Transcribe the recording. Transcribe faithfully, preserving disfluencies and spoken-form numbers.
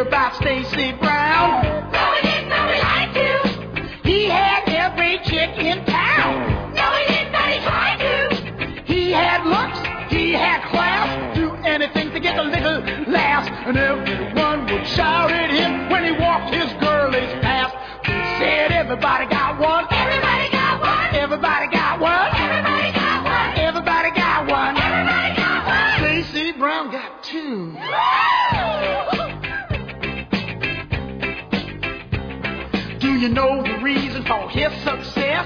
hear about Stacy Brown? No, we didn't, but we like to. He had every chick in town. No, we didn't, but he tried to. He had looks, he had class, do anything to get a little laugh. And everyone would shout at him when he walked his girlies past. He said everybody got one. Everybody got one. Everybody got one. Everybody got one. Everybody got one. Everybody got one. Stacy Brown got two. Do you know the reason for his success?